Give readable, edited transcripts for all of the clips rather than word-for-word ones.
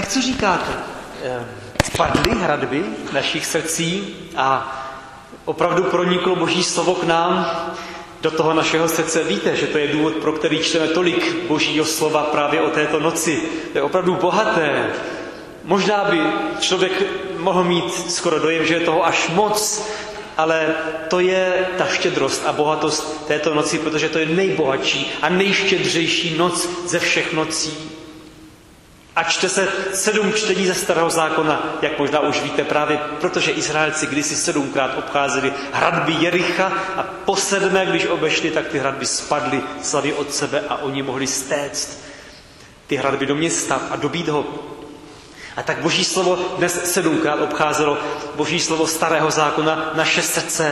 Tak co říkáte? Spadly hradby našich srdcí a opravdu proniklo Boží slovo k nám do toho našeho srdce? Víte, že to je důvod, pro který čteme tolik Božího slova právě o této noci. To je opravdu bohaté. Možná by člověk mohl mít skoro dojem, že je toho až moc, ale to je ta štědrost a bohatost této noci, protože to je nejbohatší a nejštědřejší noc ze všech nocí. A čte se 7 čtení ze Starého zákona, jak možná už víte, právě protože Izraelci kdysi 7krát obcházeli hradby Jericha a po 7, když obešli, tak ty hradby spadly slavy od sebe a oni mohli stéct ty hradby do města a dobít ho. A tak Boží slovo dnes 7krát obcházelo Boží slovo Starého zákona naše srdce,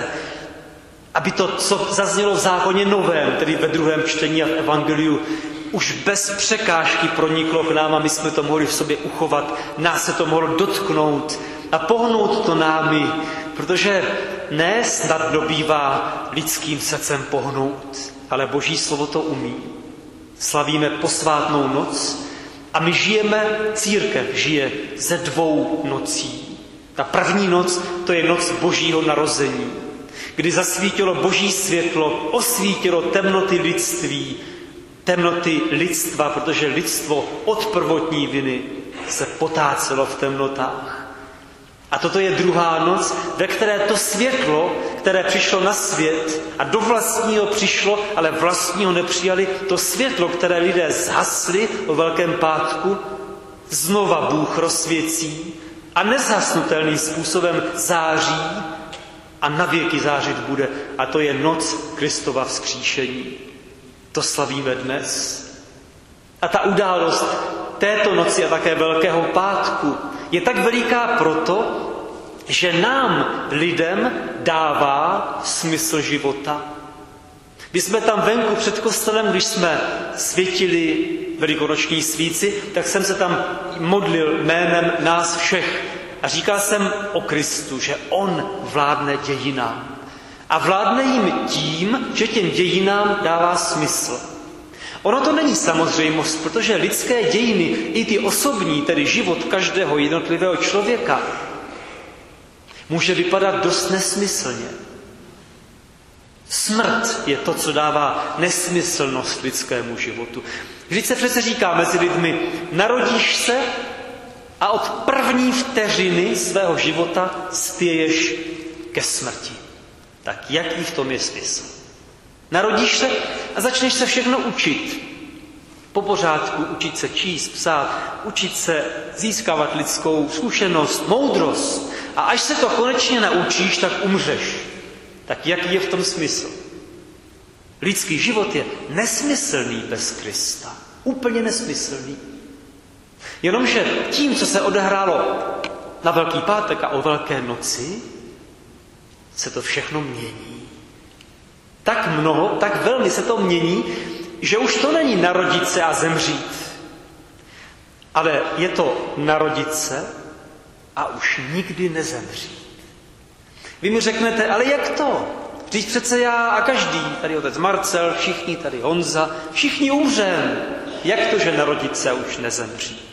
aby to, co zaznělo v zákoně novém, tedy ve 2. čtení a v evangeliu, už bez překážky proniklo k nám a my jsme to mohli v sobě uchovat, nás se to mohlo dotknout a pohnout to námi, protože ne snadno bývá lidským srdcem pohnout, ale Boží slovo to umí. Slavíme posvátnou noc a my žijeme, církev žije ze 2 nocí. Ta první noc, to je noc Božího narození, kdy zasvítilo Boží světlo, osvítilo temnoty lidství, temnoty lidstva, protože lidstvo od prvotní viny se potácelo v temnotách. A toto je druhá noc, ve které to světlo, které přišlo na svět a do vlastního přišlo, ale vlastního nepřijali, to světlo, které lidé zhasli o Velkém pátku, znova Bůh rozsvěcí a nezhasnutelným způsobem září a navěky zářit bude. A to je noc Kristova vzkříšení. To slavíme dnes. A ta událost této noci a také Velkého pátku je tak veliká proto, že nám, lidem, dává smysl života. Když jsme tam venku před kostelem, když jsme světili velikonoční svíci, tak jsem se tam modlil jménem nás všech. A říkal jsem o Kristu, že on vládne dějinám. A vládne jim tím, že těm dějinám dává smysl. Ono to není samozřejmost, protože lidské dějiny, i ty osobní, tedy život každého jednotlivého člověka, může vypadat dost nesmyslně. Smrt je to, co dává nesmyslnost lidskému životu. Vždyť se přece říká mezi lidmi, narodíš se a od první vteřiny svého života spěješ ke smrti. Tak jaký v tom je smysl? Narodíš se a začneš se všechno učit. Po pořádku učit se číst, psát, učit se získávat lidskou zkušenost, moudrost. A až se to konečně naučíš, tak umřeš. Tak jaký je v tom smysl? Lidský život je nesmyslný bez Krista. Úplně nesmyslný. Jenomže tím, co se odehrálo na Velký pátek a o Velké noci, se to všechno mění. Tak mnoho, tak velmi se to mění, že už to není narodit se a zemřít. Ale je to narodit se a už nikdy nezemřít. Vy mi řeknete, ale jak to? Vždyť přece já a každý, tady otec Marcel, všichni, tady Honza, všichni umřeme. Jak to, že narodit se a už nezemřít?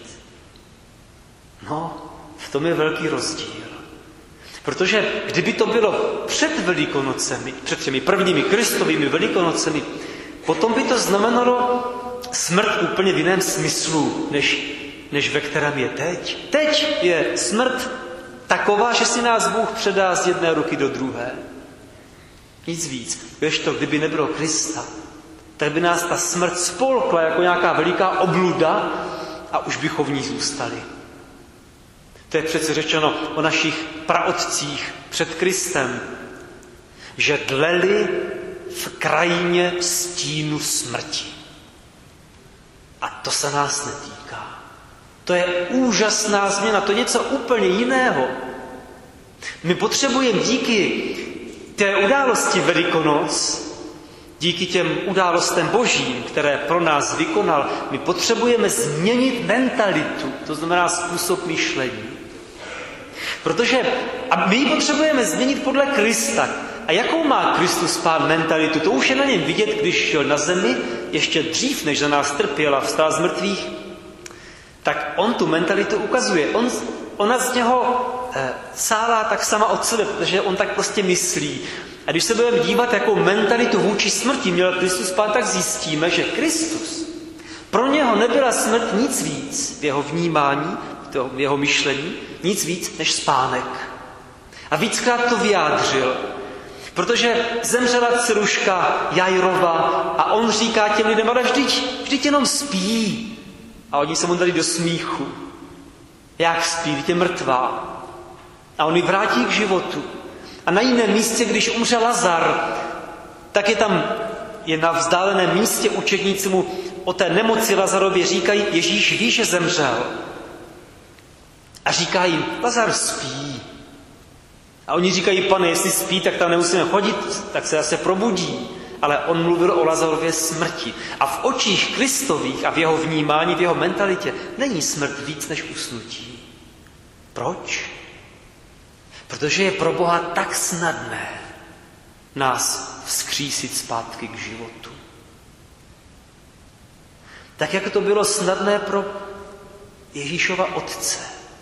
No, v tom je velký rozdíl. Protože kdyby to bylo před Velikonocemi, před těmi prvními Kristovými Velikonocemi, potom by to znamenalo smrt úplně v jiném smyslu, než ve kterém je teď. Teď je smrt taková, že si nás Bůh předá z jedné ruky do druhé. Nic víc. Kdežto, kdyby nebylo Krista, tak by nás ta smrt spolkla jako nějaká veliká obluda a už bychom v ní zůstali. To je přece řečeno o našich praotcích před Kristem, že dleli v krajině stínu smrti. A to se nás netýká. To je úžasná změna, to je něco úplně jiného. My potřebujeme díky té události Velikonoc, díky těm událostem Božím, které pro nás vykonal, my potřebujeme změnit mentalitu, to znamená způsob myšlení. Protože a my ji potřebujeme změnit podle Krista. A jakou má Kristus Pán mentalitu? To už je na něm vidět, když šel na zemi, ještě dřív, než za nás trpěl a vstal z mrtvých. tak on tu mentalitu ukazuje. Ona z něho sálá tak sama od sebe, protože on tak prostě myslí. A když se budeme dívat, jakou mentalitu vůči smrti měl Kristus Pán, tak zjistíme, že Kristus, pro něho nebyla smrt nic víc v jeho vnímání, v jeho myšlení, nic víc než spánek. A víckrát to vyjádřil, protože zemřela dceruška Jairova a on říká těm lidem, ale vždyť jenom spí. A oni se mu dali do smíchu. Jak spí, vždyť je mrtvá. A on ji vrátí k životu. A na jiném místě, když umřel Lazar, tak je na vzdáleném místě učedníci mu o té nemoci Lazarově říkají, Ježíš ví, že zemřel. A říká jim, Lazar spí. A oni říkají, Pane, jestli spí, tak tam nemusíme chodit, tak se zase probudí. Ale on mluvil o Lazarově smrti. A v očích Kristových a v jeho vnímání, v jeho mentalitě není smrt víc než usnutí. Proč? Protože je pro Boha tak snadné nás vzkřísit zpátky k životu. Tak, jak to bylo snadné pro Ježíšova otce.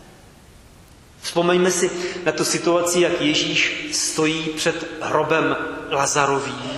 Vzpomeňme si na tu situaci, jak Ježíš stojí před hrobem Lazarovým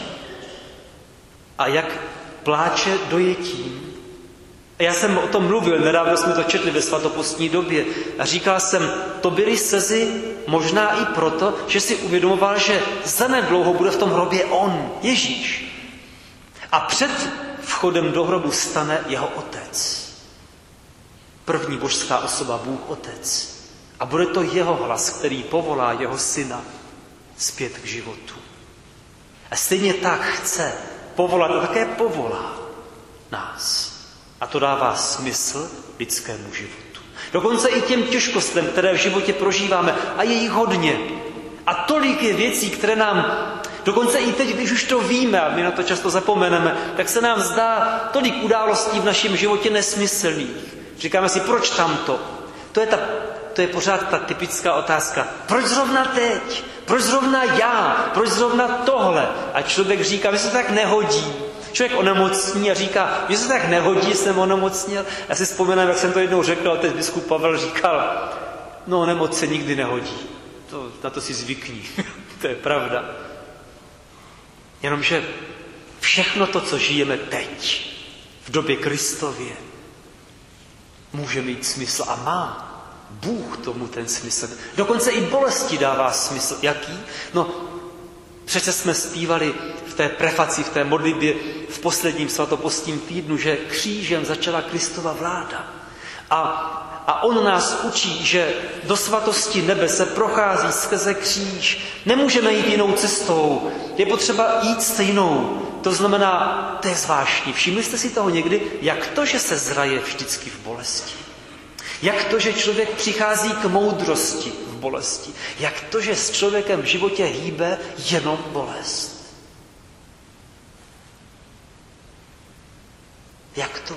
a jak pláče dojetím. A já jsem o tom mluvil, nedávno jsme to četli ve svatopostní době a říkal jsem, to byly slzy možná i proto, že si uvědomoval, že zanedlouho bude v tom hrobě on, Ježíš. A před vchodem do hrobu stane jeho otec. První božská osoba, Bůh Otec. A bude to jeho hlas, který povolá jeho syna zpět k životu. A stejně tak chce povolat a také povolá nás. A to dává smysl lidskému životu. Dokonce i těm těžkostem, které v životě prožíváme. A je jich hodně. A tolik je věcí, které nám, dokonce i teď, když už to víme, a my na to často zapomeneme, tak se nám zdá tolik událostí v našem životě nesmyslných. Říkáme si, proč tamto? To je pořád ta typická otázka. Proč zrovna teď? Proč zrovna já? Proč zrovna tohle? A člověk říká, že se tak nehodí. Člověk onemocní a říká, že se tak nehodí, že jsem onemocněl. Já si vzpomínám, jak jsem to jednou řekl, a teď biskup Pavel říkal, no nemoc se nikdy nehodí. Na to si zvykni. To je pravda. Jenomže všechno to, co žijeme teď, v době Kristově, může mít smysl a má. Bůh tomu ten smysl. Dokonce i bolesti dává smysl. Jaký? No, přece jsme zpívali v té prefaci, v té modlitbě v posledním svatopostním týdnu, že křížem začala Kristova vláda. A on nás učí, že do svatosti nebe se prochází skrze kříž. Nemůžeme jít jinou cestou. Je potřeba jít stejnou. To znamená, to je zvláštní. Všimli jste si toho někdy, jak to, že se zraje vždycky v bolesti? Jak to, že člověk přichází k moudrosti v bolesti? Jak to, že s člověkem v životě hýbe jenom bolest? Jak to?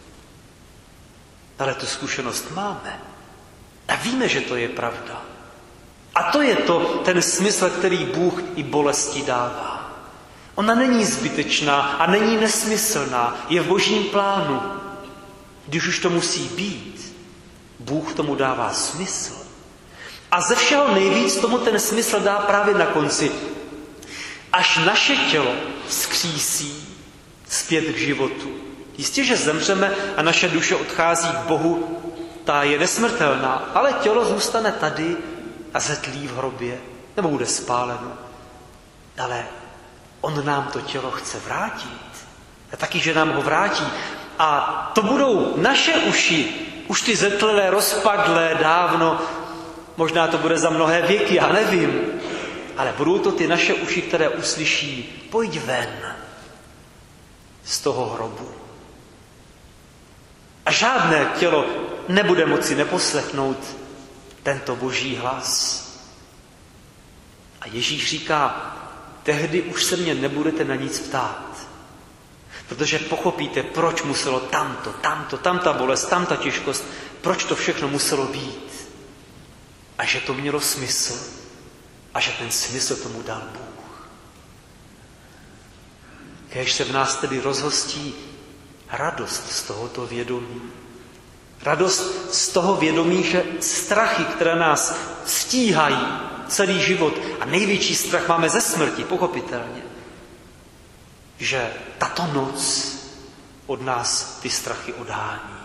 Ale tu zkušenost máme. A víme, že to je pravda. A to je ten smysl, který Bůh i bolesti dává. Ona není zbytečná a není nesmyslná. Je v Božím plánu. Když už to musí být, Bůh tomu dává smysl. A ze všeho nejvíc tomu ten smysl dá právě na konci. Až naše tělo vzkřísí zpět k životu. Jistě, že zemřeme a naše duše odchází k Bohu, ta je nesmrtelná, ale tělo zůstane tady a zetlí v hrobě, nebo bude spáleno. Ale on nám to tělo chce vrátit. A taky, že nám ho vrátí. A to budou naše uši, už ty zetlelé, rozpadlé dávno, možná to bude za mnohé věky, já nevím, ale budou to ty naše uši, které uslyší, pojď ven z toho hrobu. A žádné tělo nebude moci neposlechnout tento Boží hlas. A Ježíš říká, tehdy už se mě nebudete na nic ptát. Protože pochopíte, proč muselo tamta bolest, tamta těžkost, proč to všechno muselo být. A že to mělo smysl. A že ten smysl tomu dal Bůh. Kéž se v nás tedy rozhostí radost z tohoto vědomí. Radost z toho vědomí, že strachy, které nás stíhají celý život, a největší strach máme ze smrti, pochopitelně, že tato noc od nás ty strachy odhání.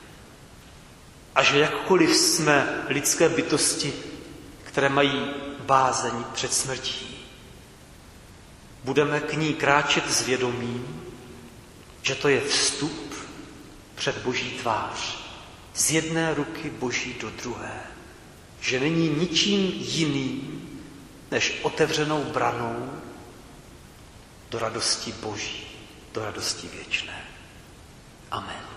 A že jakkoliv jsme lidské bytosti, které mají bázeň před smrtí, budeme k ní kráčet s vědomím, že to je vstup před Boží tvář, z jedné ruky Boží do druhé, že není ničím jiným než otevřenou branou do radosti Boží, do radosti věčné. Amen.